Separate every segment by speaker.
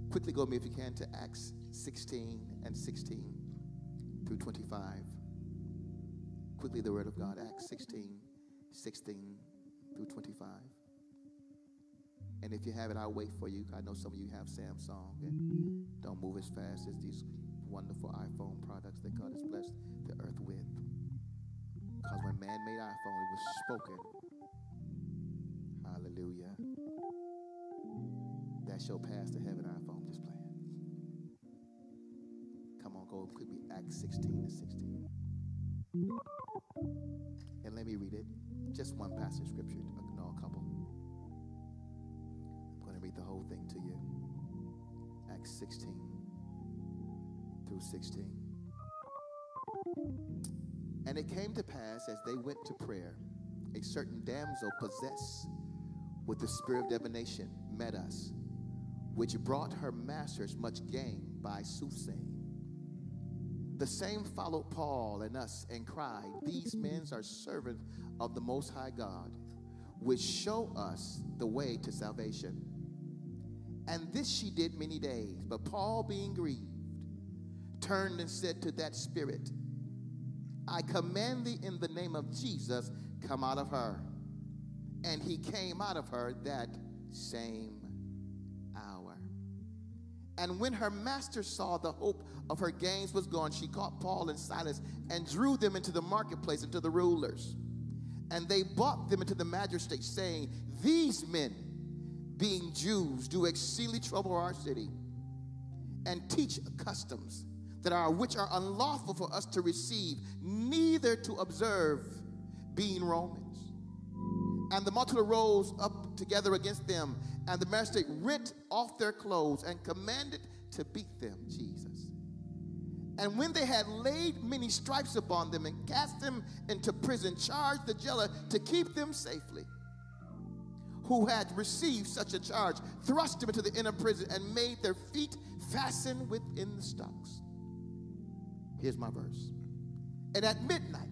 Speaker 1: Quickly go with me if you can to Acts 16 and 16 through 25. Quickly the word of God, Acts 16, 16 through 25. And if you have it, I'll wait for you. I know some of you have Samsung and don't move as fast as these wonderful iPhone products that God has blessed the earth with. Because when man made iPhone, it was spoken. Hallelujah. That shall pass to heaven iPhone. Just playing. Come on, go quickly. Acts 16 and 16. And let me read it. Just one passage of scripture. No, a couple. I'm going to read the whole thing to you. Acts 16 through 16. And it came to pass as they went to prayer, a certain damsel possessed with the spirit of divination met us, which brought her masters much gain by soothsaying. The same followed Paul and us and cried, these men are servants of the Most High God, which show us the way to salvation. And this she did many days. But Paul, being grieved, turned and said to that spirit, I command thee in the name of Jesus, come out of her. And he came out of her that same hour. And when her master saw the hope of her gains was gone, she caught Paul and Silas and drew them into the marketplace and to the rulers. And they brought them into the magistrates, saying, these men, being Jews, do exceedingly trouble our city, and teach customs that are which are unlawful for us to receive, neither to observe, being Romans. And the multitude rose up together against them, and the magistrate rent off their clothes and commanded to beat them, Jesus. And when they had laid many stripes upon them and cast them into prison, charged the jailer to keep them safely, who had received such a charge, thrust them into the inner prison and made their feet fasten within the stocks. Here's my verse. And at midnight,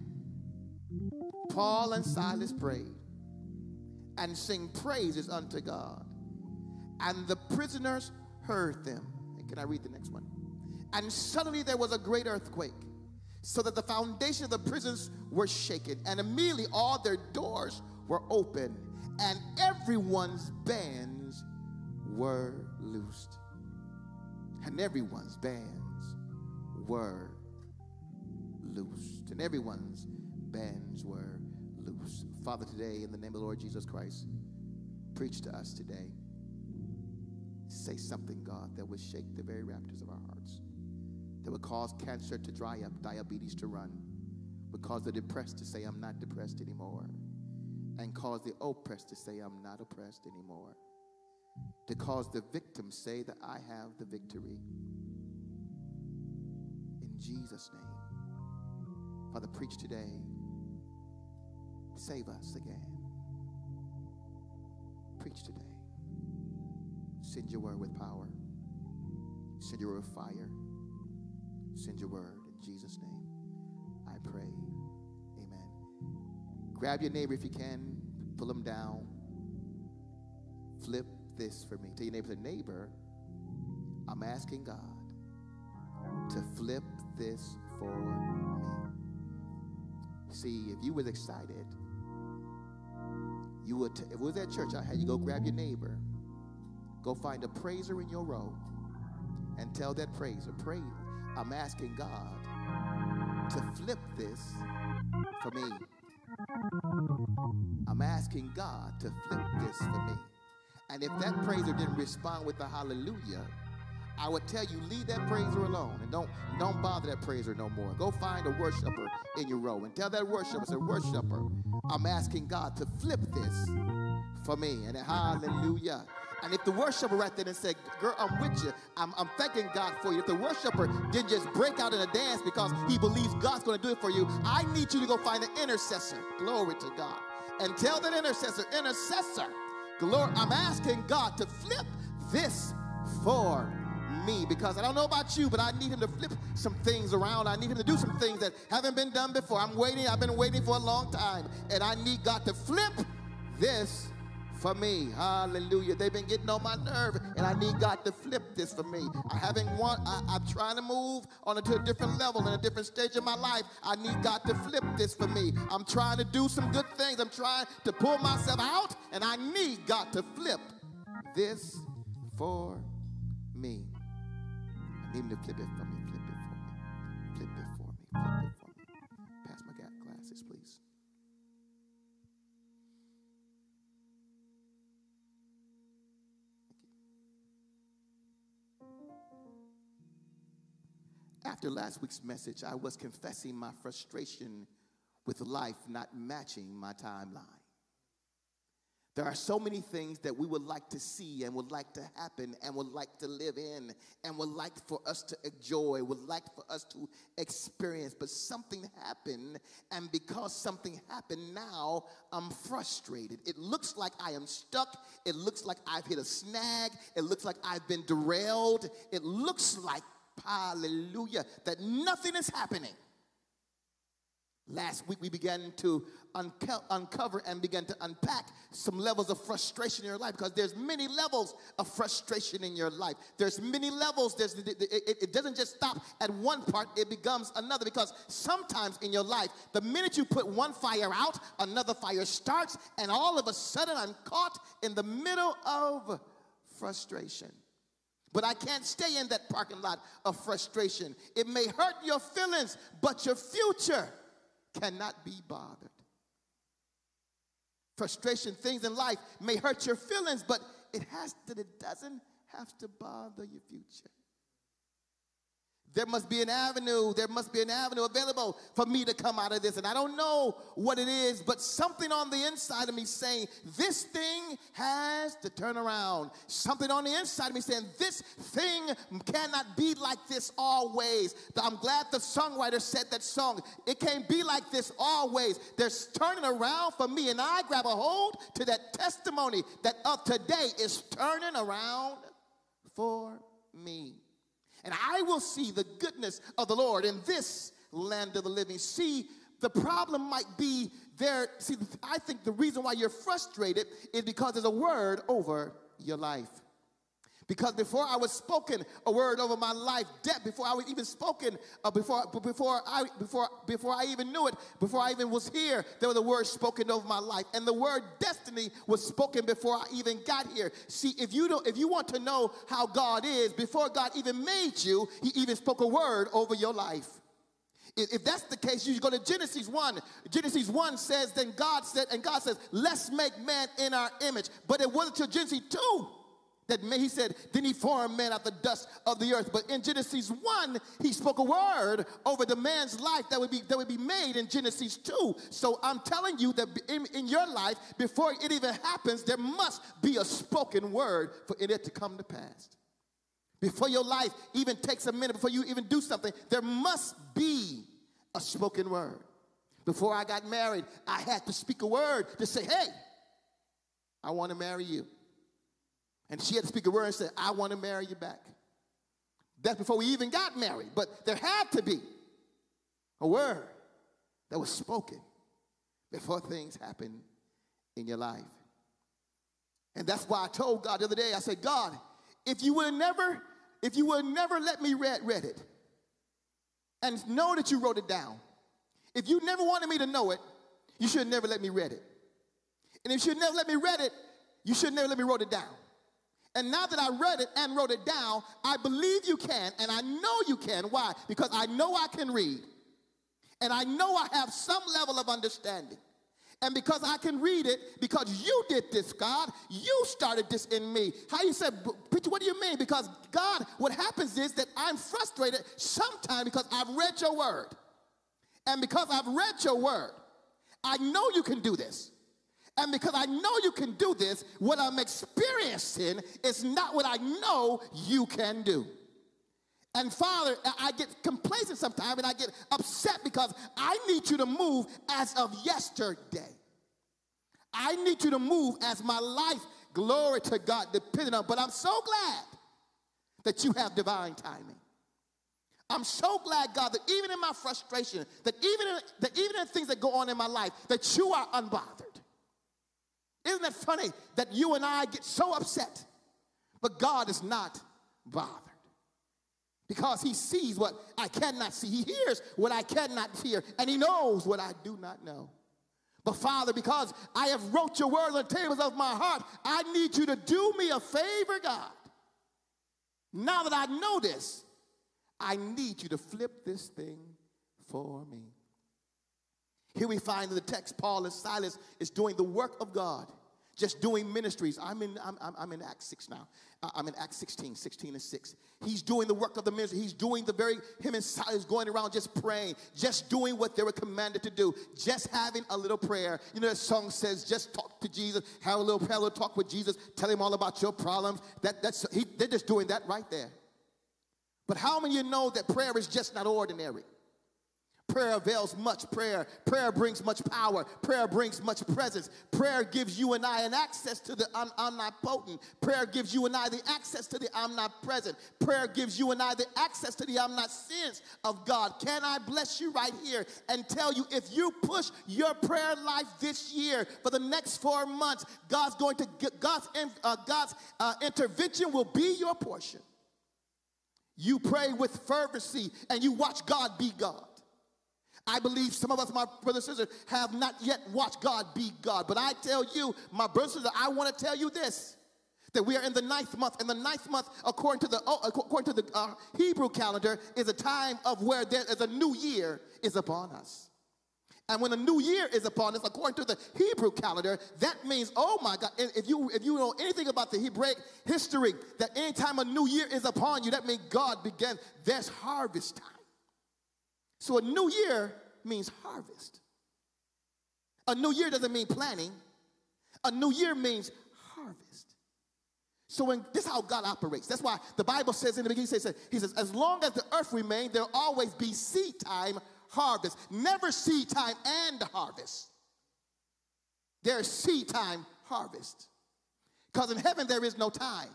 Speaker 1: Paul and Silas prayed and sing praises unto God. And the prisoners heard them. And can I read the next one? And suddenly there was a great earthquake, so that the foundation of the prisons were shaken. And immediately all their doors were open, and everyone's bands were loosed. And everyone's bands were loosed. And everyone's bands were loose. Father, today, in the name of the Lord Jesus Christ, preach to us today. Say something, God, that would shake the very raptors of our hearts, that would cause cancer to dry up, diabetes to run, would cause the depressed to say, I'm not depressed anymore, and cause the oppressed to say, I'm not oppressed anymore, to cause the victim say that I have the victory. In Jesus' name. Father, preach today. Save us again. Preach today. Send your word with power. Send your word with fire. Send your word in Jesus' name. I pray. Amen. Grab your neighbor if you can. Pull them down. Flip this for me. Tell your neighbor, neighbor, I'm asking God to flip this for me. See, if you was excited, you would, if it was at church, I had you go grab your neighbor. Go find a praiser in your row and tell that praiser, pray, I'm asking God to flip this for me. I'm asking God to flip this for me. And if that praiser didn't respond with a hallelujah, I would tell you, leave that praiser alone and don't bother that praiser no more. Go find a worshiper in your row and tell that worshiper, say, worshiper, I'm asking God to flip this for me. And hallelujah. And if the worshiper right there and said, girl, I'm with you, I'm thanking God for you. If the worshiper didn't just break out in a dance because he believes God's going to do it for you, I need you to go find an intercessor. Glory to God. And tell that intercessor, glory, I'm asking God to flip this for me, because I don't know about you, but I need him to flip some things around. I need him to do some things that haven't been done before. I've been waiting for a long time, and I need God to flip this for me. Hallelujah. They've been getting on my nerve, and I need God to flip this for me. I'm trying to move on to a different level in a different stage of my life. I need God to flip this for me. I'm trying to do some good things. I'm trying to pull myself out, and I need God to flip this for me. I need him to flip it for me. Flip it for me. Flip it for me. Flip it for me. Pass my glasses, please. After last week's message, I was confessing my frustration with life not matching my timeline. There are so many things that we would like to see and would like to happen and would like to live in and would like for us to enjoy, would like for us to experience. But something happened, and because something happened now, I'm frustrated. It looks like I am stuck. It looks like I've hit a snag. It looks like I've been derailed. It looks like, hallelujah, that nothing is happening. Last week we began to uncover and began to unpack some levels of frustration in your life, because there's many levels of frustration in your life. There's many levels. It doesn't just stop at one part. It becomes another, because sometimes in your life, the minute you put one fire out, another fire starts, and all of a sudden I'm caught in the middle of frustration. But I can't stay in that parking lot of frustration. It may hurt your feelings, but your future cannot be bothered. Frustration, things in life may hurt your feelings, but it doesn't have to bother your future. There must be an avenue available for me to come out of this. And I don't know what it is, but something on the inside of me saying, this thing has to turn around. Something on the inside of me saying, this thing cannot be like this always. I'm glad the songwriter said that song. It can't be like this always. There's turning around for me, and I grab a hold to that testimony that of today is turning around for me. And I will see the goodness of the Lord in this land of the living. See, the problem might be there. See, I think the reason why you're frustrated is because there's a word over your life. Because before I was spoken a word over my life, death, before I was even spoken, before I even knew it, before I even was here, there was a word spoken over my life. And the word destiny was spoken before I even got here. See, if you want to know how God is, before God even made you, he even spoke a word over your life. If that's the case, you go to Genesis 1. Genesis 1 says, then God said, and God says, let's make man in our image. But it wasn't until Genesis 2 that he said, then he formed man out of the dust of the earth. But in Genesis 1, he spoke a word over the man's life that would be made in Genesis 2. So I'm telling you that in your life, before it even happens, there must be a spoken word for it to come to pass. Before your life even takes a minute, before you even do something, there must be a spoken word. Before I got married, I had to speak a word to say, hey, I want to marry you. And she had to speak a word and say, I want to marry you back. That's before we even got married. But there had to be a word that was spoken before things happen in your life. And that's why I told God the other day, I said, God, if you would never let me read it and know that you wrote it down, if you never wanted me to know it, you should never let me read it. And if you should never let me read it, you should never let me wrote it down. And now that I read it and wrote it down, I believe you can, and I know you can. Why? Because I know I can read, and I know I have some level of understanding. And because I can read it, because you did this, God, you started this in me. How you said, preacher, what do you mean? Because God, what happens is that I'm frustrated sometimes because I've read your word. And because I've read your word, I know you can do this. And because I know you can do this, what I'm experiencing is not what I know you can do. And Father, I get complacent sometimes and I get upset because I need you to move as of yesterday. I need you to move as my life, glory to God, depending on. But I'm so glad that you have divine timing. I'm so glad, God, that even in my frustration, that even in things that go on in my life, that you are unbothered. Isn't it funny that you and I get so upset, but God is not bothered? Because he sees what I cannot see. He hears what I cannot hear. And he knows what I do not know. But Father, because I have wrote your word on the tables of my heart, I need you to do me a favor, God. Now that I know this, I need you to flip this thing for me. Here we find in the text, Paul and Silas is doing the work of God, just doing ministries. I'm in Acts 6 now. I'm in Acts 16 and 6. He's doing the work of the ministry. He's doing him and Silas going around just praying, just doing what they were commanded to do, just having a little prayer. You know, that song says, just talk to Jesus, have a little talk with Jesus, tell him all about your problems. They're just doing that right there. But how many of you know that prayer is just not ordinary? Prayer avails much. Prayer brings much power. Prayer brings much presence. Prayer gives you and I an access to the omnipotent. Prayer gives you and I the access to the omnipresent. Prayer gives you and I the access to the omniscience of God. Can I bless you right here and tell you, if you push your prayer life this year for the next 4 months, God's intervention will be your portion. You pray with fervency and you watch God be God. I believe some of us, my brothers and sisters, have not yet watched God be God. But I tell you, my brothers and sisters, I want to tell you this, that we are in the 9th month. And the 9th month, according to the Hebrew calendar, is a time of where there is a new year is upon us. And when a new year is upon us, according to the Hebrew calendar, that means, oh my God, if you know anything about the Hebraic history, that anytime a new year is upon you, that means God began, there's harvest time. So a new year means harvest. A new year doesn't mean planning. A new year means harvest. So this is how God operates. That's why the Bible says in the beginning, he says, as long as the earth remains, there'll always be seed time, harvest. Never seed time and harvest. There's seed time, harvest. Because in heaven there is no time.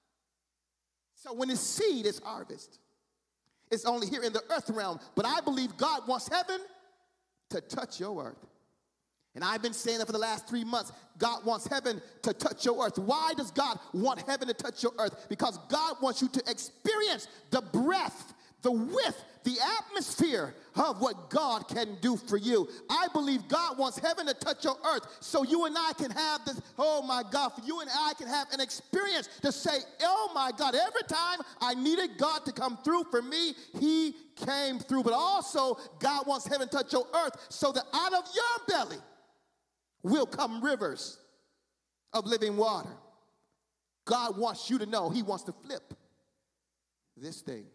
Speaker 1: So when it's seed, it's harvest. It's only here in the earth realm. But I believe God wants heaven to touch your earth. And I've been saying that for the last 3 months. God wants heaven to touch your earth. Why does God want heaven to touch your earth? Because God wants you to experience the breath, the width, the atmosphere of what God can do for you. I believe God wants heaven to touch your earth so you and I can have this, oh my God, for you and I can have an experience to say, oh my God, every time I needed God to come through for me, he came through. But also, God wants heaven to touch your earth so that out of your belly will come rivers of living water. God wants you to know he wants to flip this thing.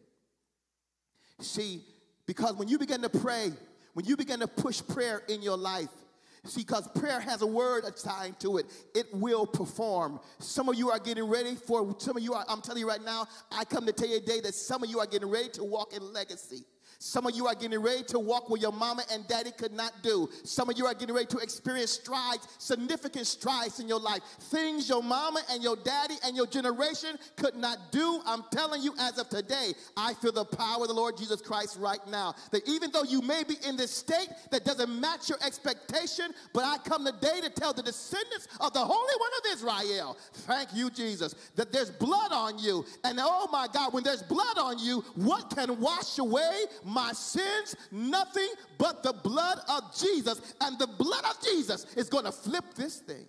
Speaker 1: See, because when you begin to pray, when you begin to push prayer in your life, see, because prayer has a word assigned to it, it will perform. Some of you are getting ready for, some of you are, I'm telling you right now, I come to tell you today that some of you are getting ready to walk in legacy. Some of you are getting ready to walk where your mama and daddy could not do. Some of you are getting ready to experience strides, significant strides in your life. Things your mama and your daddy and your generation could not do. I'm telling you, as of today, I feel the power of the Lord Jesus Christ right now. That even though you may be in this state that doesn't match your expectation, but I come today to tell the descendants of the Holy One of Israel, thank you, Jesus, that there's blood on you. And oh my God, when there's blood on you, what can wash away my sins? Nothing but the blood of Jesus. And the blood of Jesus is going to flip this thing.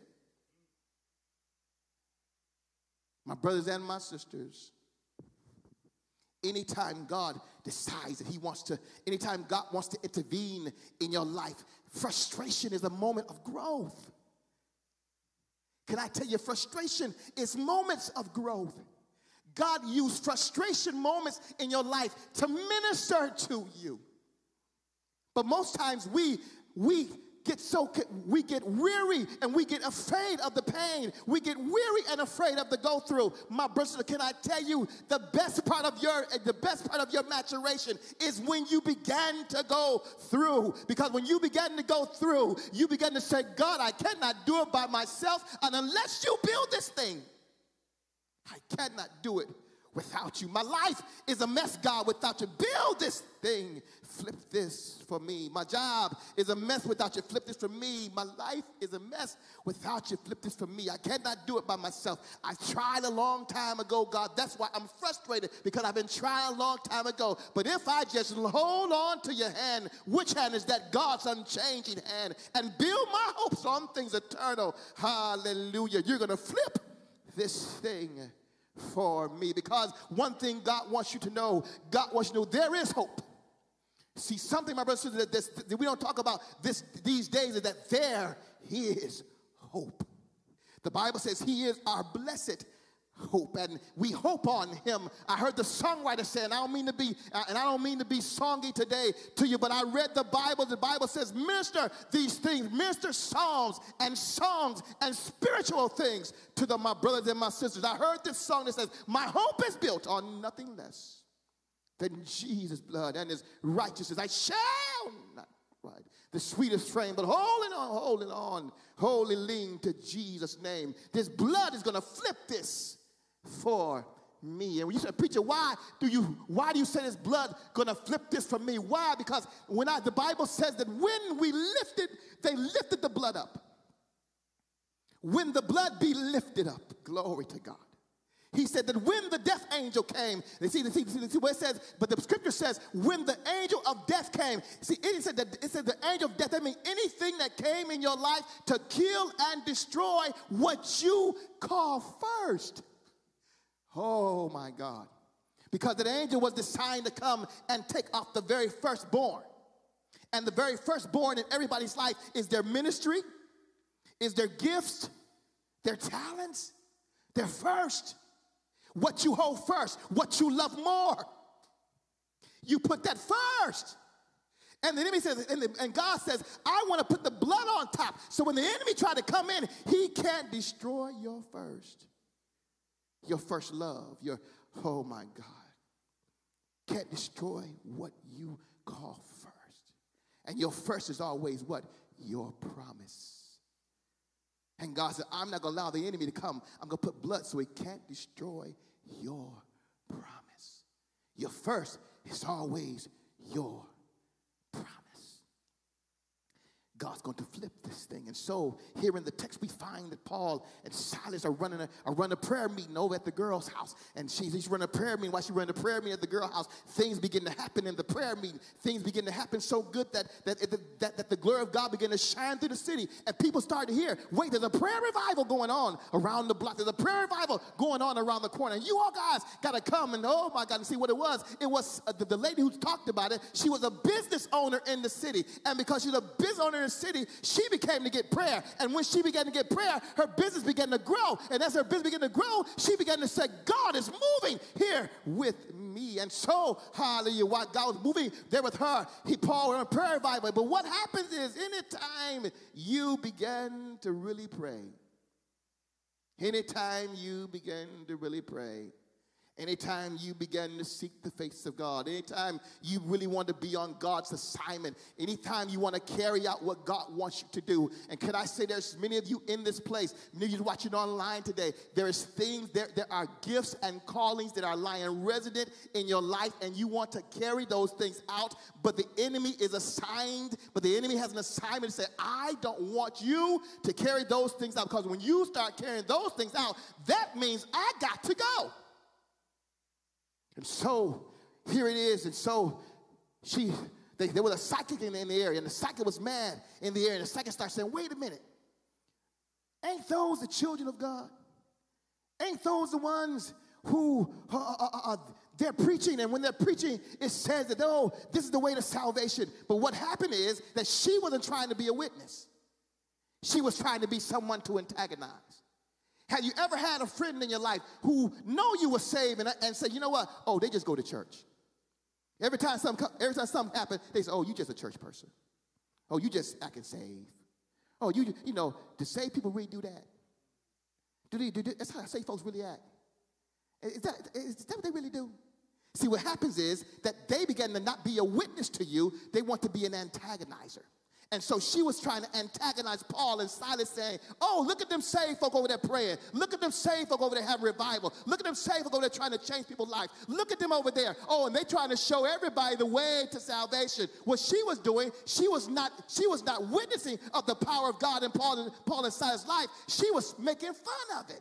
Speaker 1: My brothers and my sisters, anytime God decides that he wants to, anytime God wants to intervene in your life, frustration is a moment of growth. Can I tell you, frustration is moments of growth. God used frustration moments in your life to minister to you. But most times we get weary and we get afraid of the pain. We get weary and afraid of the go through. My brother, can I tell you, the best part of your maturation is when you began to go through. Because when you began to go through, you began to say, God, I cannot do it by myself, and unless you build this thing, I cannot do it without you. My life is a mess, God, without you. Build this thing. Flip this for me. My job is a mess without you. Flip this for me. My life is a mess without you. Flip this for me. I cannot do it by myself. I tried a long time ago, God. That's why I'm frustrated, because I've been trying a long time ago. But if I just hold on to your hand, which hand is that? God's unchanging hand, and build my hopes on things eternal. Hallelujah. You're going to flip this thing for me, because one thing God wants you to know, God wants you to know there is hope. See, something, my brothers and sisters, that we don't talk about these days is that there is hope. The Bible says he is our blessed hope, and we hope on him. I heard the songwriter say, and I don't mean to be songy today to you, but I read the Bible. The Bible says, minister these things, minister psalms and songs and spiritual things to my brothers and my sisters. I heard this song that says, my hope is built on nothing less than Jesus' blood and his righteousness. I shall not ride the sweetest frame, but holding on, wholly lean to Jesus' name. This blood is going to flip this for me. And when you say, preacher, why do you say this blood gonna flip this for me? Why? Because the Bible says that when they lifted the blood up. When the blood be lifted up, glory to God. He said that when the death angel came, see what it says, but the scripture says, when the angel of death came, see, it said the angel of death, that means anything that came in your life to kill and destroy what you call first. Oh, my God. Because the angel was designed to come and take off the very firstborn. And the very firstborn in everybody's life is their ministry, is their gifts, their talents, their first. What you hold first, what you love more. You put that first. And the enemy says, and God says, I want to put the blood on top. So when the enemy tries to come in, he can't destroy your first. Your first love, oh my God, can't destroy what you call first. And your first is always what? Your promise. And God said, I'm not going to allow the enemy to come. I'm going to put blood so he can't destroy your promise. Your first is always your promise. God's going to flip this thing. And so here in the text we find that Paul and Silas are running a prayer meeting over at the girl's house. And she's running a prayer meeting. While she's running a prayer meeting at the girl's house, things begin to happen in the prayer meeting. Things begin to happen so good that the glory of God began to shine through the city. And people start to hear, wait, there's a prayer revival going on around the block. There's a prayer revival going on around the corner. And you all guys got to come and, oh my God, and see what it was. It was the lady who talked about it. She was a business owner in the city. And because she's a business owner in the city, she became to get prayer. And when she began to get prayer, her business began to grow. And as her business began to grow, she began to say, God is moving here with me. And so, hallelujah, while God was moving there with her, Paul went on a prayer revival. But what happens is, anytime you begin to really pray, anytime you begin to really pray, anytime you begin to seek the face of God, anytime you really want to be on God's assignment, anytime you want to carry out what God wants you to do. And can I say, there's many of you in this place, many of you watching online today, there are gifts and callings that are lying resident in your life, and you want to carry those things out, but the enemy has an assignment to say, I don't want you to carry those things out, because when you start carrying those things out, that means I got to go. And so, here it is. And so, there was a psychic in the area, and the psychic was mad in the area. And the psychic started saying, wait a minute. Ain't those the children of God? Ain't those the ones who they're preaching? And when they're preaching, it says that, oh, this is the way to salvation. But what happened is that she wasn't trying to be a witness. She was trying to be someone to antagonize. Have you ever had a friend in your life who know you were saved and say, you know what? Oh, they just go to church. Every time something happens, they say, oh, you just a church person. Oh, you just acting saved. Oh, you know, do saved people really do that? That's how saved folks really act. Is that what they really do? See, what happens is that they begin to not be a witness to you. They want to be an antagonizer. And so she was trying to antagonize Paul and Silas, saying, oh, look at them saved folk over there praying. Look at them saved folk over there having revival. Look at them saved folk over there trying to change people's lives. Look at them over there. Oh, and they trying to show everybody the way to salvation. What she was doing, she was not witnessing of the power of God in Paul and Silas' life. She was making fun of it.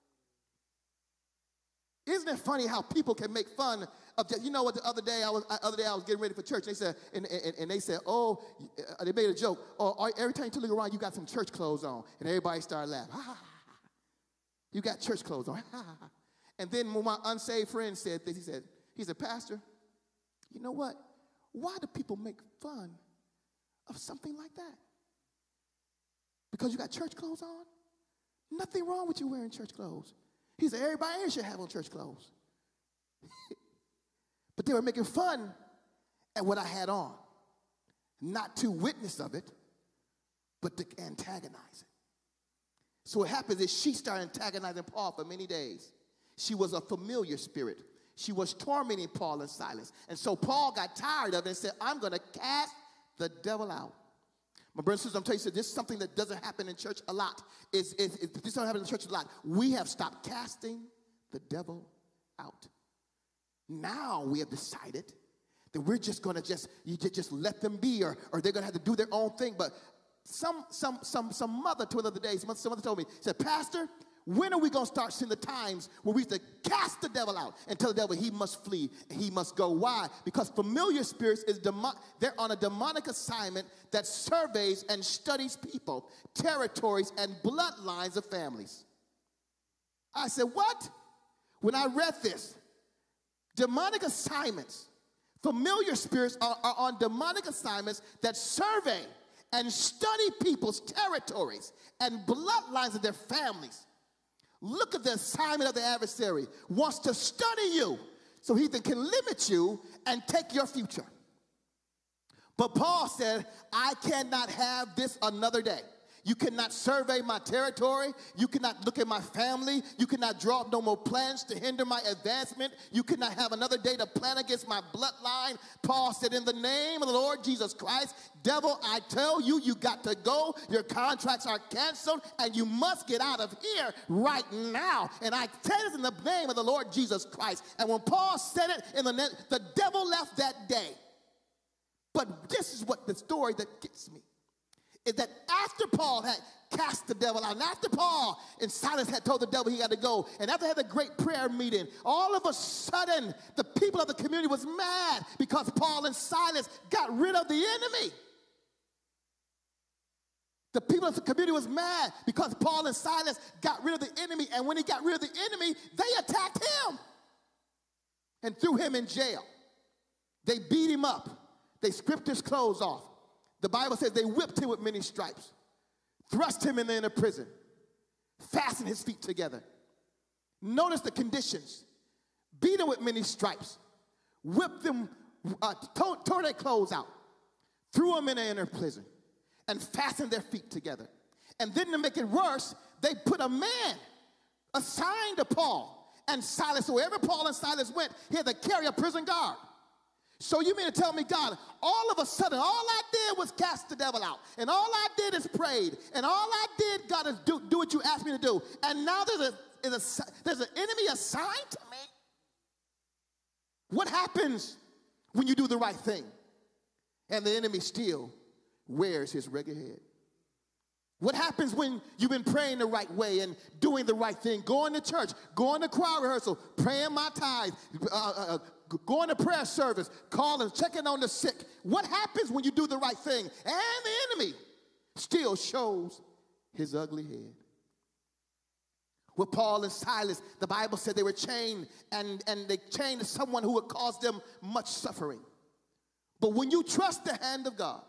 Speaker 1: Isn't it funny how people can make fun of that? You know what? The other day I was getting ready for church. They said, and they said, oh, they made a joke. Oh, every time you look around, you got some church clothes on, and everybody started laughing. Ha, ha, ha. You got church clothes on. Ha, ha, ha. And then when my unsaved friend said this, he said, Pastor, you know what? Why do people make fun of something like that? Because you got church clothes on? Nothing wrong with you wearing church clothes. He said, everybody here should have on church clothes. But they were making fun at what I had on. Not to witness of it, but to antagonize it. So what happens is she started antagonizing Paul for many days. She was a familiar spirit. She was tormenting Paul and Silas. And so Paul got tired of it and said, I'm going to cast the devil out. My brothers and sisters, I'm telling you, this is something that doesn't happen in church a lot. This doesn't happen in church a lot. We have stopped casting the devil out. Now we have decided that we're just going to just let them be, or they're going to have to do their own thing. But some mother to another day, some mother told me, said, Pastor, when are we going to start seeing the times where we have to cast the devil out and tell the devil he must flee, he must go? Why? Because familiar spirits, they're on a demonic assignment that surveys and studies people, territories, and bloodlines of families. I said, what? When I read this, demonic assignments, familiar spirits are on demonic assignments that survey and study people's territories and bloodlines of their families. Look at the assignment of the adversary. Wants to study you so he can limit you and take your future. But Paul said, I cannot have this another day. You cannot survey my territory. You cannot look at my family. You cannot draw up no more plans to hinder my advancement. You cannot have another day to plan against my bloodline. Paul said, in the name of the Lord Jesus Christ, devil, I tell you, you got to go. Your contracts are canceled, and you must get out of here right now. And I tell it in the name of the Lord Jesus Christ. And when Paul said it, the devil left that day. But this is what the story that gets me. Is that after Paul had cast the devil out, and after Paul and Silas had told the devil he had to go, and after they had a great prayer meeting, all of a sudden, the people of the community was mad because Paul and Silas got rid of the enemy. The people of the community was mad because Paul and Silas got rid of the enemy, and when he got rid of the enemy, they attacked him and threw him in jail. They beat him up. They stripped his clothes off. The Bible says they whipped him with many stripes, thrust him in the inner prison, fastened his feet together. Notice the conditions. Beat him with many stripes, whipped them, tore their clothes out, threw them in the inner prison, and fastened their feet together. And then to make it worse, they put a man assigned to Paul and Silas. So wherever Paul and Silas went, he had to carry a prison guard. So you mean to tell me, God, all of a sudden, all I did was cast the devil out, and all I did is prayed, and all I did, God, is do what you asked me to do, and now there's an enemy assigned to me? What happens when you do the right thing, and the enemy still wears his regular head? What happens when you've been praying the right way and doing the right thing, going to church, going to choir rehearsal, praying my tithe, going to prayer service, calling, checking on the sick? What happens when you do the right thing and the enemy still shows his ugly head? With Paul and Silas, the Bible said they were chained, and they chained to someone who would cause them much suffering. But when you trust the hand of God,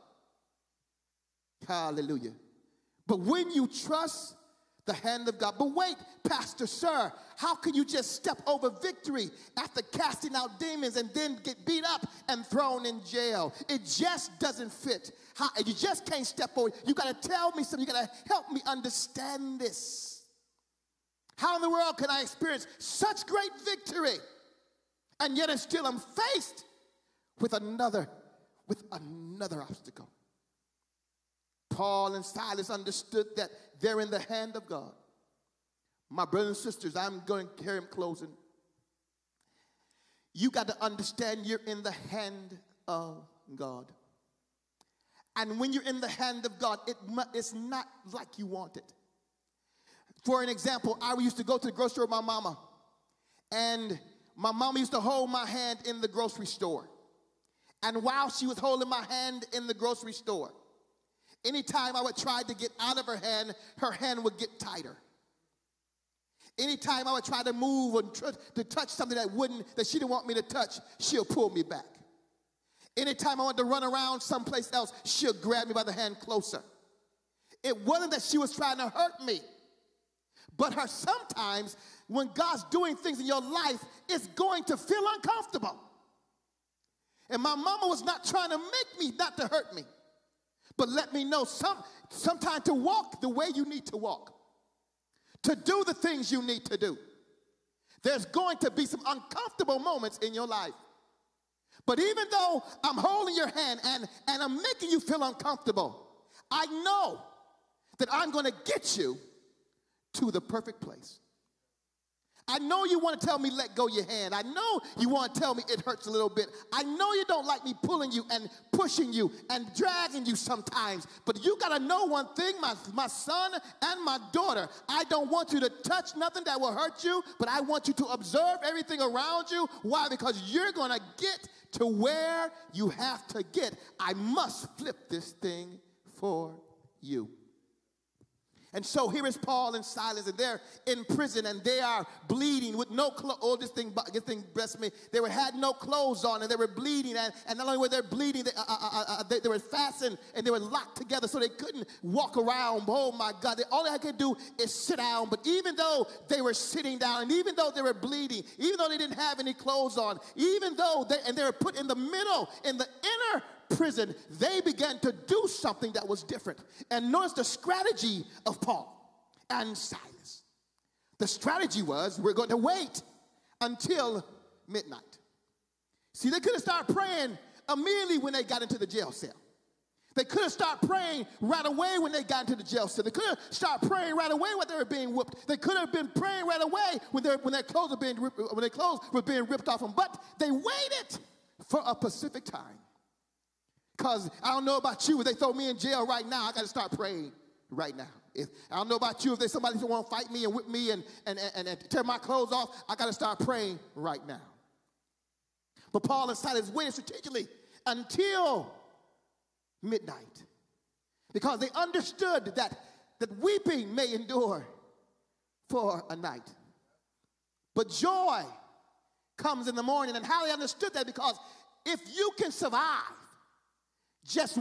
Speaker 1: hallelujah. But when you trust the hand of God. But wait, Pastor, sir, how can you just step over victory after casting out demons and then get beat up and thrown in jail? It just doesn't fit. You just can't step over. You got to tell me something. You got to help me understand this. How in the world can I experience such great victory and yet still I'm faced with another obstacle? Paul and Silas understood that they're in the hand of God. My brothers and sisters, I'm going to carry him closing. You got to understand you're in the hand of God. And when you're in the hand of God, it's not like you want it. For an example, I used to go to the grocery store with my mama. And my mama used to hold my hand in the grocery store. And while she was holding my hand in the grocery store, anytime I would try to get out of her hand would get tighter. Anytime I would try to move or to touch something that she didn't want me to touch, she'll pull me back. Anytime I wanted to run around someplace else, she'll grab me by the hand closer. It wasn't that she was trying to hurt me, but sometimes when God's doing things in your life, it's going to feel uncomfortable. And my mama was not trying to make me not to hurt me, but let me know sometimes to walk the way you need to walk, to do the things you need to do. There's going to be some uncomfortable moments in your life. But even though I'm holding your hand and I'm making you feel uncomfortable, I know that I'm going to get you to the perfect place. I know you want to tell me let go your hand. I know you want to tell me it hurts a little bit. I know you don't like me pulling you and pushing you and dragging you sometimes. But you got to know one thing, my son and my daughter. I don't want you to touch nothing that will hurt you, but I want you to observe everything around you. Why? Because you're going to get to where you have to get. I must flip this thing for you. And so here is Paul and Silas, and they're in prison, and they are bleeding with no clothes. Oh, this thing bless me. They had no clothes on, and they were bleeding, and not only were they bleeding, they were fastened, and they were locked together, so they couldn't walk around. Oh, my God. All they could do is sit down. But even though they were sitting down, and even though they were bleeding, even though they didn't have any clothes on, even though they were put in the middle, in the inner prison, they began to do something that was different. And notice the strategy of Paul and Silas. The strategy was, we're going to wait until midnight. See, they could have started praying immediately when they got into the jail cell. They could have started praying right away when they got into the jail cell. They could have started praying right away when they were being whooped. They could have been praying right away when their clothes were being ripped off them. But they waited for a specific time. Because I don't know about you, if they throw me in jail right now, I got to start praying right now. I don't know about you, if there's somebody who want to fight me and whip me and tear my clothes off, I got to start praying right now. But Paul and Silas waited strategically until midnight, because they understood that weeping may endure for a night, but joy comes in the morning. And how they understood that, because if you can survive just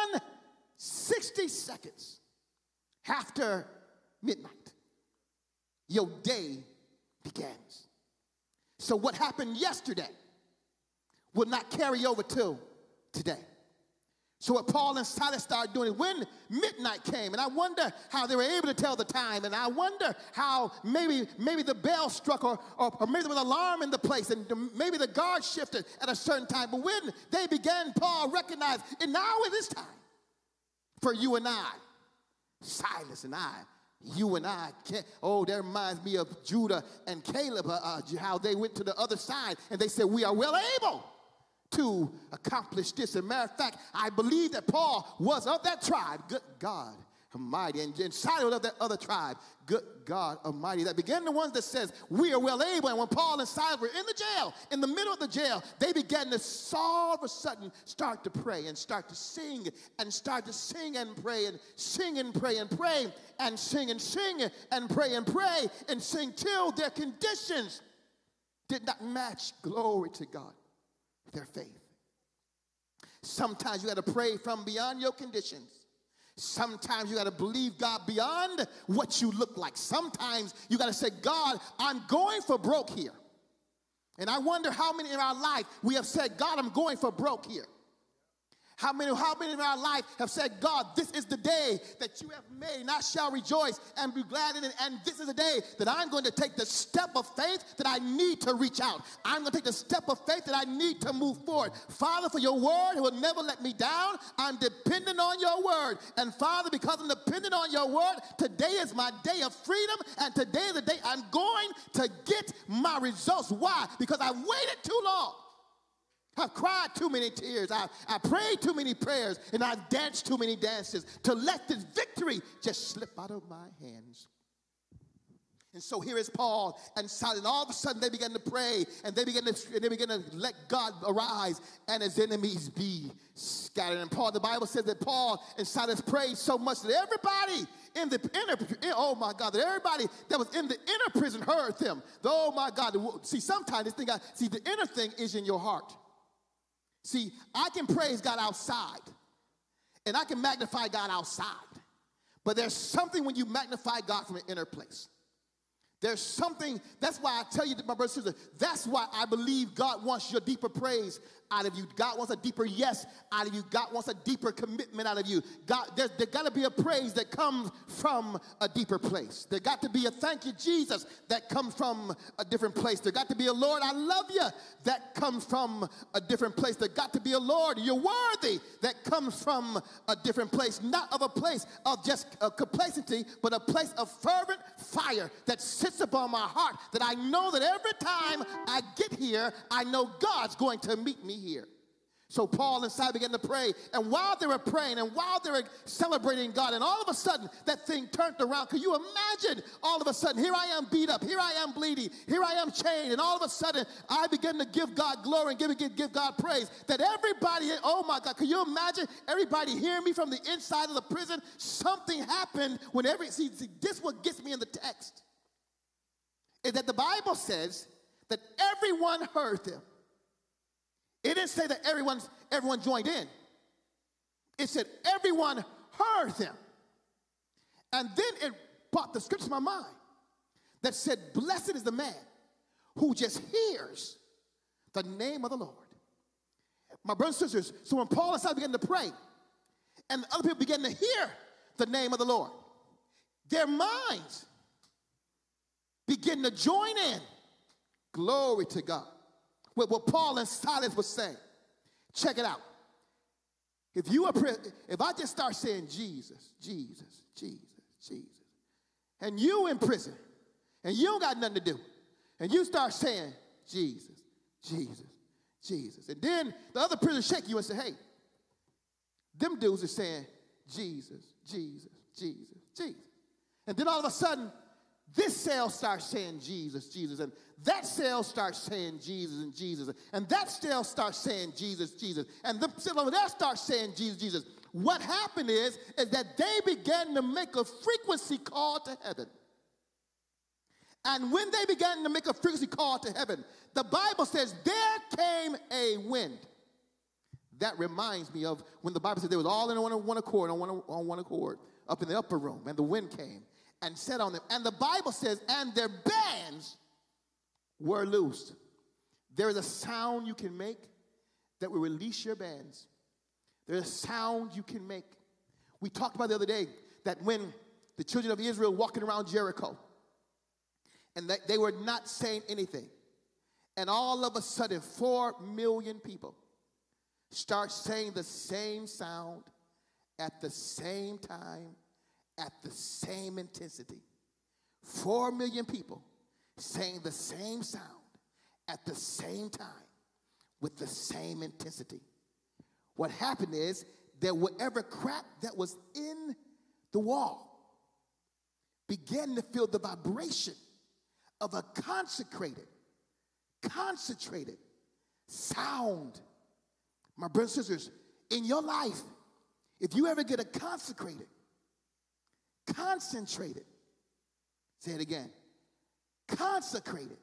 Speaker 1: 60 seconds after midnight, your day begins. So what happened yesterday will not carry over till today. So what Paul and Silas started doing when midnight came, and I wonder how they were able to tell the time, and I wonder how maybe the bell struck or maybe there was an alarm in the place, and maybe the guard shifted at a certain time. But when they began, Paul recognized, and now it is time for you and I, Silas and I, you and I. That reminds me of Judah and Caleb, how they went to the other side, and they said, we are well able to accomplish this. As a matter of fact, I believe that Paul was of that tribe. Good God Almighty. And Silas of that other tribe. Good God Almighty. That began the ones that says, we are well able. And when Paul and Silas were in the jail, in the middle of the jail, they began to all of a sudden start to pray and start to sing and start to sing and pray and sing and pray and pray and sing and sing and pray and sing till their conditions did not match, glory to God, their faith. Sometimes you got to pray from beyond your conditions. Sometimes you got to believe God beyond what you look like. Sometimes you got to say, God, I'm going for broke here. And I wonder how many in our life we have said, God, I'm going for broke here. How many in our life have said, God, this is the day that you have made, and I shall rejoice and be glad in it. And this is the day that I'm going to take the step of faith that I need to reach out. I'm going to take the step of faith that I need to move forward. Father, for your word, it will never let me down. I'm dependent on your word. And Father, because I'm dependent on your word, today is my day of freedom. And today is the day I'm going to get my results. Why? Because I waited too long. I've cried too many tears. I prayed too many prayers, and I've danced too many dances to let this victory just slip out of my hands. And so here is Paul and Silas, and all of a sudden they began to pray, and they began to let God arise, and his enemies be scattered. And Paul, the Bible says that Paul and Silas prayed so much that everybody in the inner, oh my God, that everybody that was in the inner prison heard them. Oh my God, see, sometimes this thing, the inner thing is in your heart. See, I can praise God outside, and I can magnify God outside. But there's something when you magnify God from an inner place. There's something, that's why I tell you, my brothers and sisters, that's why I believe God wants your deeper praise out of you. God wants a deeper yes out of you. God wants a deeper commitment out of you. God, there's got to be a praise that comes from a deeper place. There got to be a thank you, Jesus, that comes from a different place. There got to be a Lord, I love you, that comes from a different place. There got to be a Lord, you're worthy, that comes from a different place. Not of a place of just complacency, but a place of fervent fire that sits upon my heart, that I know that every time I get here, I know God's going to meet me here. So Paul and Silas began to pray, and while they were praying and while they were celebrating God, and all of a sudden that thing turned around. Can you imagine? All of a sudden, here I am beat up, here I am bleeding, here I am chained, and all of a sudden I begin to give God glory and give God praise. That everybody, oh my God, can you imagine everybody hearing me from the inside of the prison? Something happened when see, this what gets me in the text is that the Bible says that everyone heard them. It didn't say that everyone joined in. It said everyone heard them. And then it brought the scripture to my mind that said, blessed is the man who just hears the name of the Lord. My brothers and sisters, so when Paul and Silas began to pray, and the other people began to hear the name of the Lord, their minds begin to join in. Glory to God. With what Paul and Silas was saying. Check it out. If I just start saying Jesus, Jesus, Jesus, Jesus, and you in prison, and you don't got nothing to do, and you start saying Jesus, Jesus, Jesus, and then the other prisoners shake you and say, hey, them dudes are saying Jesus, Jesus, Jesus, Jesus. And then all of a sudden, this cell starts saying Jesus, Jesus, and that cell starts saying Jesus and Jesus, and that cell starts saying Jesus, Jesus, and the cell over there starts saying Jesus, Jesus. What happened is that they began to make a frequency call to heaven. And when they began to make a frequency call to heaven, the Bible says there came a wind. That reminds me of when the Bible said they was all in one accord, on one accord, up in the upper room, and the wind came and set on them. And the Bible says, and their bands were loosed. There is a sound you can make that will release your bands. There's a sound you can make. We talked about the other day that when the children of Israel walking around Jericho, and they were not saying anything, and all of a sudden 4 million people start saying the same sound at the same time, at the same intensity. 4 million people saying the same sound at the same time with the same intensity. What happened is that whatever crack that was in the wall began to feel the vibration of a concentrated sound. My brothers and sisters, in your life, if you ever get a concentrated, say it again, concentrated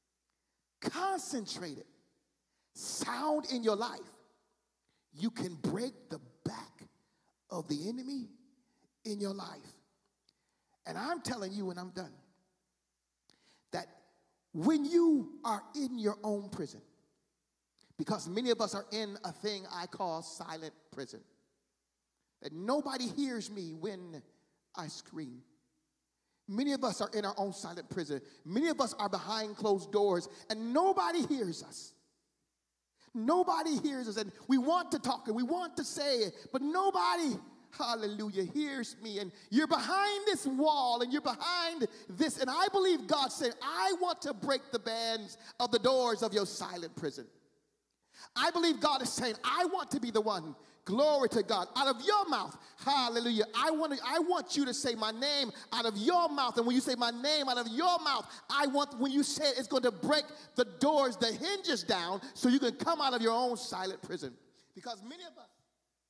Speaker 1: sound in your life, you can break the back of the enemy in your life. And I'm telling you, when I'm done, that when you are in your own prison, Because many of us are in a thing I call silent prison. That nobody hears me when I scream. Many of us are in our own silent prison. Many of us are behind closed doors and nobody hears us. Nobody hears us, and we want to talk and we want to say it, but nobody, hallelujah, hears me. And you're behind this wall and you're behind this, and I believe God said, I want to break the bands of the doors of your silent prison. I believe God is saying, I want to be the one, glory to God, out of your mouth, hallelujah. I want you to say my name out of your mouth, and when you say my name out of your mouth, I want, when you say it, it's going to break the doors, the hinges down, so you can come out of your own silent prison. Because many of us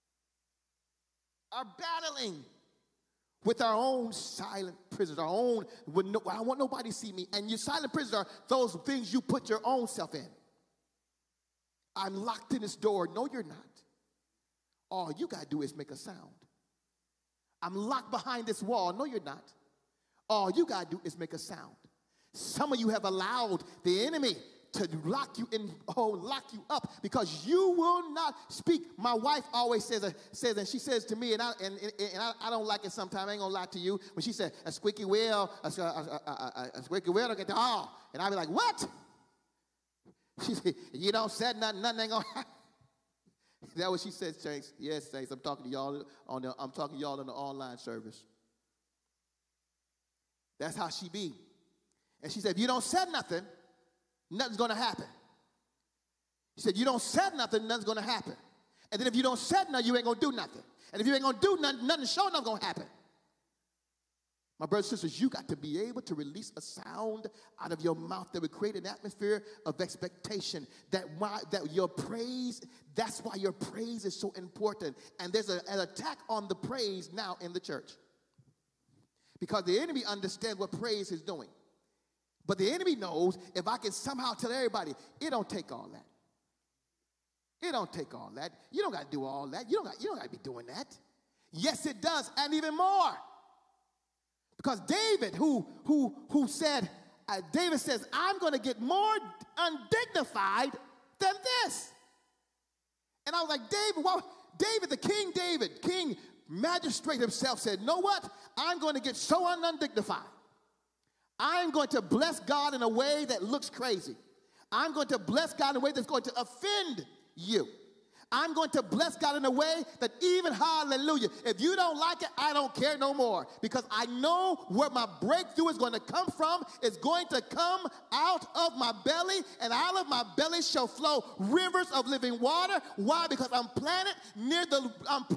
Speaker 1: are battling with our own silent prisons, our own, I want nobody to see me, and your silent prisons are those things you put your own self in. I'm locked in this door. No, you're not. All you got to do is make a sound. I'm locked behind this wall. No, you're not. All you got to do is make a sound. Some of you have allowed the enemy to lock you in, lock you up because you will not speak. My wife always says, and she says to me, and I don't like it sometimes. I ain't gonna lie to you. When she said a squeaky wheel, a squeaky wheel don't get the all, and I be like, what? She said, you don't say nothing, nothing ain't gonna happen. That's what she said, Saints. Yes, Saints. I'm talking to y'all on the online service. That's how she be. And she said, if you don't say nothing, nothing's gonna happen. She said, you don't say nothing, nothing's gonna happen. And then if you don't say nothing, you ain't gonna do nothing. And if you ain't gonna do nothing, nothing sure enough gonna happen. My brothers and sisters, you got to be able to release a sound out of your mouth that would create an atmosphere of expectation. That your praise, that's why your praise is so important. And there's an attack on the praise now in the church. Because the enemy understands what praise is doing. But the enemy knows if I can somehow tell everybody, it don't take all that. It don't take all that. You don't got to do all that. You don't got to be doing that. Yes, it does, and even more. Because David, who said, David says, I'm going to get more undignified than this. And I was like, David, well, David, the king magistrate himself said, know what? I'm going to get so undignified. I'm going to bless God in a way that looks crazy. I'm going to bless God in a way that's going to offend you. I'm going to bless God in a way that even, hallelujah, if you don't like it, I don't care no more. Because I know where my breakthrough is going to come from. It's going to come out of my belly, and out of my belly shall flow rivers of living water. Why? Because I'm planted near the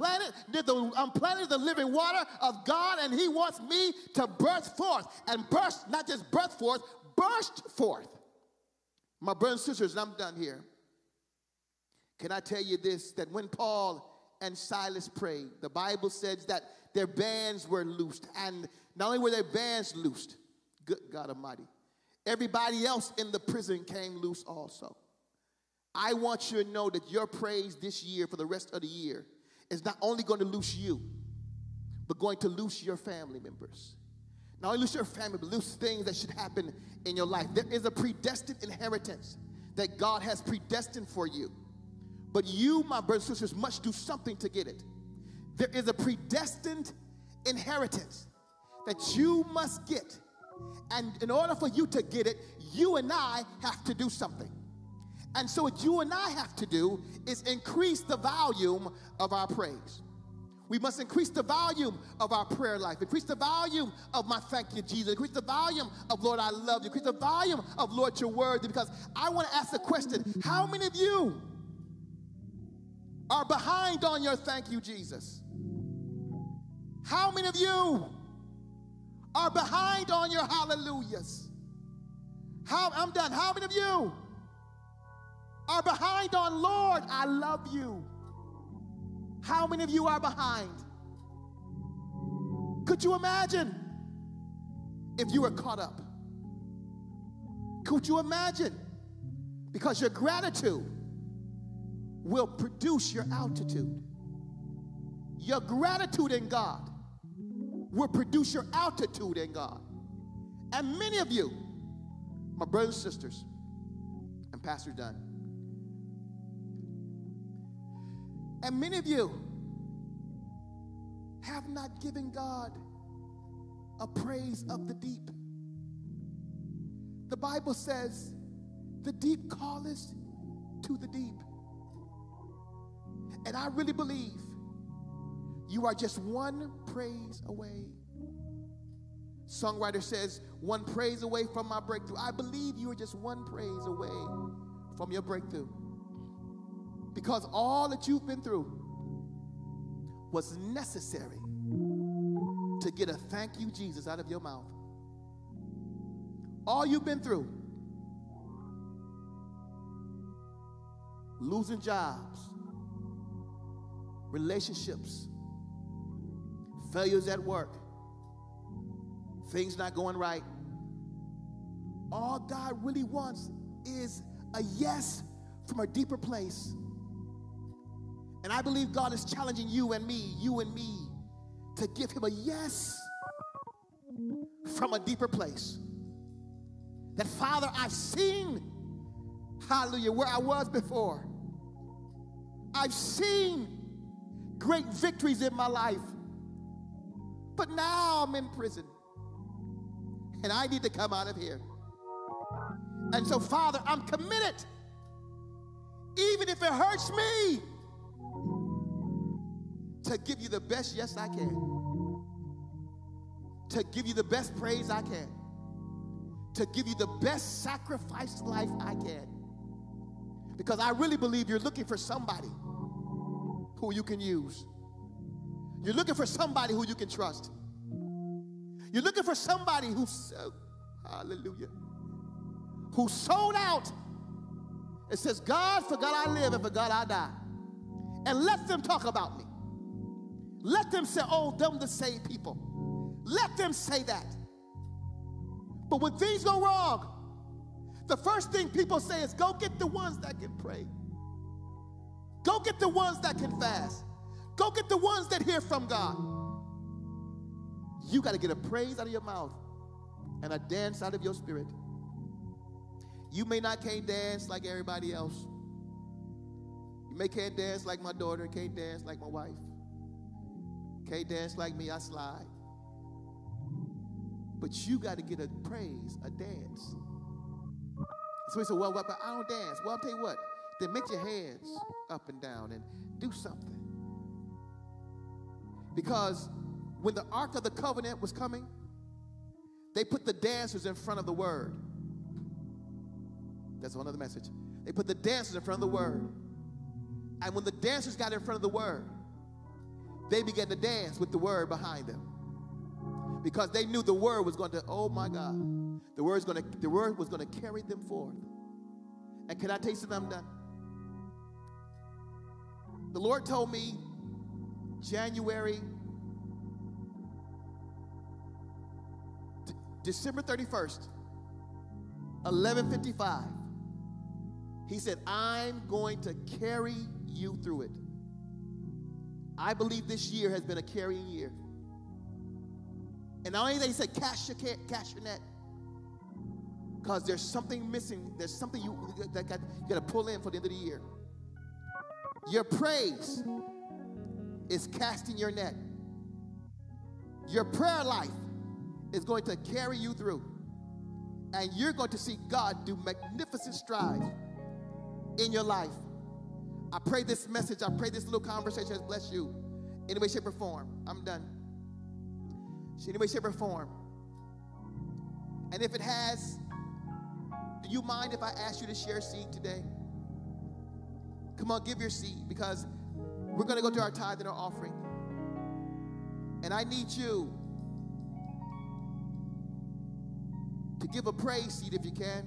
Speaker 1: living water of God, and he wants me to burst forth. And burst, not just burst forth, burst forth. My brothers and sisters, and I'm done here. Can I tell you this, that when Paul and Silas prayed, the Bible says that their bands were loosed. And not only were their bands loosed, good God Almighty, everybody else in the prison came loose also. I want you to know that your praise this year for the rest of the year is not only going to loose you, but going to loose your family members. Not only loose your family, but loose things that should happen in your life. There is a predestined inheritance that God has predestined for you. But you, my brothers and sisters, must do something to get it. There is a predestined inheritance that you must get. And in order for you to get it, you and I have to do something. And so what you and I have to do is increase the volume of our praise. We must increase the volume of our prayer life. Increase the volume of my thank you, Jesus. Increase the volume of Lord, I love you. Increase the volume of Lord, you're worthy. Because I want to ask the question, how many of you are behind on your thank you, Jesus? How many of you are behind on your hallelujahs? I'm done. How many of you are behind on Lord, I love you? How many of you are behind? Could you imagine if you were caught up? Could you imagine? Because your gratitude will produce your altitude. Your gratitude in God will produce your altitude in God. And many of you, my brothers and sisters, and Pastor Dunn, And many of you have not given God a praise of the deep. The Bible says, the deep calleth to the deep. And I really believe you are just one praise away. Songwriter says, one praise away from my breakthrough. I believe you are just one praise away from your breakthrough. Because all that you've been through was necessary to get a thank you, Jesus, out of your mouth. All you've been through, losing jobs, relationships, failures at work, things not going right. All God really wants is a yes from a deeper place. And I believe God is challenging you and me, to give him a yes from a deeper place. That, Father, I've seen, hallelujah, where I was before. I've seen great victories in my life. But now I'm in prison. And I need to come out of here. And so, Father, I'm committed, even if it hurts me, to give you the best yes I can. To give you the best praise I can. To give you the best sacrificed life I can. Because I really believe you're looking for somebody who you can use. You're looking for somebody who you can trust. You're looking for somebody who's, hallelujah, who sold out. It says, God, for God I live and for God I die. And let them talk about me. Let them say, oh, them the saved people. Let them say that. But when things go wrong, the first thing people say is, go get the ones that can pray. Go get the ones that can fast. Go get the ones that hear from God. You got to get a praise out of your mouth and a dance out of your spirit. You may not can't dance like everybody else. You may can't dance like my daughter, can't dance like my wife. Can't dance like me, I slide. But you got to get a praise, a dance. So he said, well, but I don't dance. Well, I'll tell you what, then make your hands up and down and do something. Because when the Ark of the Covenant was coming, they put the dancers in front of the word. That's another message. They put the dancers in front of the word. And when the dancers got in front of the word, they began to dance with the word behind them. Because they knew the word was going to, oh my God, the word was going to carry them forth. And can I tell you something? I'm done. The Lord told me December 31st, 11:55. He said, I'm going to carry you through it. I believe this year has been a carrying year. And not only that, he said, cast your net. Because there's something missing. There's something you got to pull in for the end of the year. Your praise is casting your net. Your prayer life is going to carry you through. And you're going to see God do magnificent strides in your life. I pray this message, I pray this little conversation has blessed you in any way, shape, or form. I'm done. In any way, shape, or form. And if it has, do you mind if I ask you to share a seed today? Come on, give your seed, because we're going to go to our tithe and our offering. And I need you to give a praise seed if you can,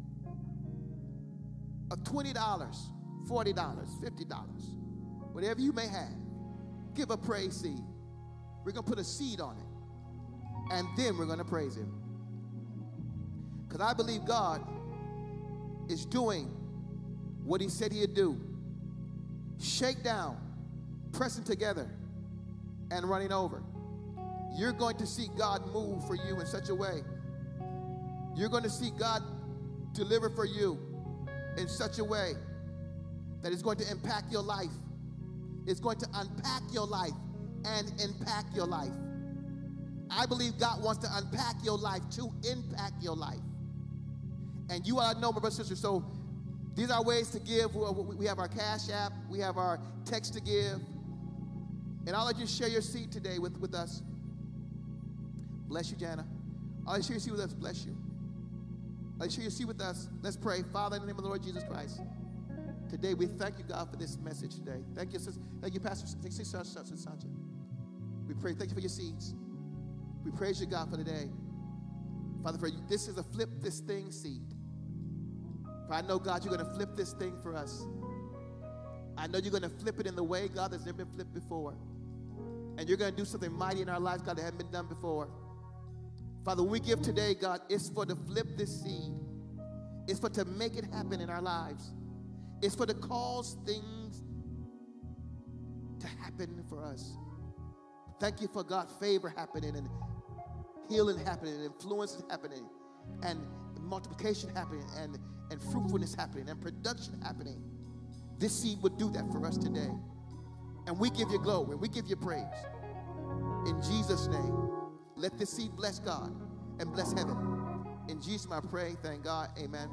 Speaker 1: of $20, $40, $50, whatever you may have. Give a praise seed. We're going to put a seed on it, and then we're going to praise him. Because I believe God is doing what he said he'd do. Shake down, pressing together, and running over. You're going to see God move for you in such a way. You're going to see God deliver for you in such a way that it's going to impact your life is going to unpack your life and impact your life. I believe God wants to unpack your life to impact your life. And you ought to know, my brothers and sisters, so these are ways to give. We have our Cash App. We have our text to give. And I'll let you share your seed today with us. Bless you, Jana. I'll share your seed with us. Bless you. I'll share your seed with us. Let's pray. Father, in the name of the Lord Jesus Christ, today we thank you, God, for this message today. Thank you, sister. Thank you, Pastor. Thank you, Sister Sancha. We pray. Thank you for your seeds. We praise you, God, for today. Father, for you, this is a flip this thing seed. For I know, God, you're going to flip this thing for us. I know you're going to flip it in the way, God, that's never been flipped before. And you're going to do something mighty in our lives, God, that hasn't been done before. Father, when we give today, God, it's for to flip this seed. It's for to make it happen in our lives. It's for to cause things to happen for us. Thank you for, God, favor happening and healing happening and influence happening and multiplication happening and fruitfulness happening and production happening. This seed would do that for us today. And we give you glory and we give you praise. In Jesus' name, let this seed bless God and bless heaven. In Jesus' name I pray, thank God, amen.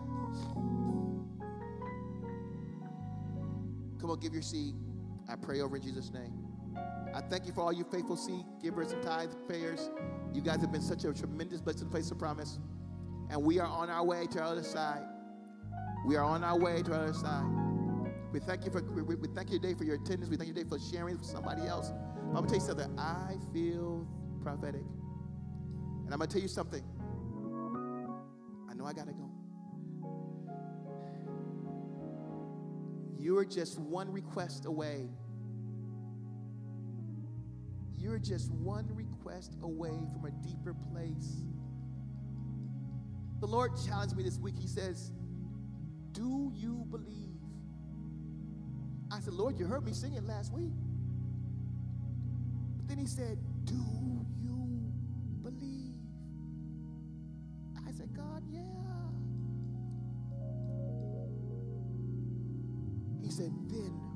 Speaker 1: Come on, give your seed. I pray over in Jesus' name. I thank you for all you faithful seed givers and tithe payers. You guys have been such a tremendous blessing, place of promise. And we are on our way to our other side. We are on our way to our other side. We thank you today for your attendance. We thank you today for sharing with somebody else. I'm going to tell you something. I feel prophetic. And I'm going to tell you something. I know I got to go. You're just one request away. You're just one request away from a deeper place. The Lord challenged me this week. He says, do you believe? I said, Lord, you heard me singing last week. But then he said, do you believe? I said, God, yeah. He said, then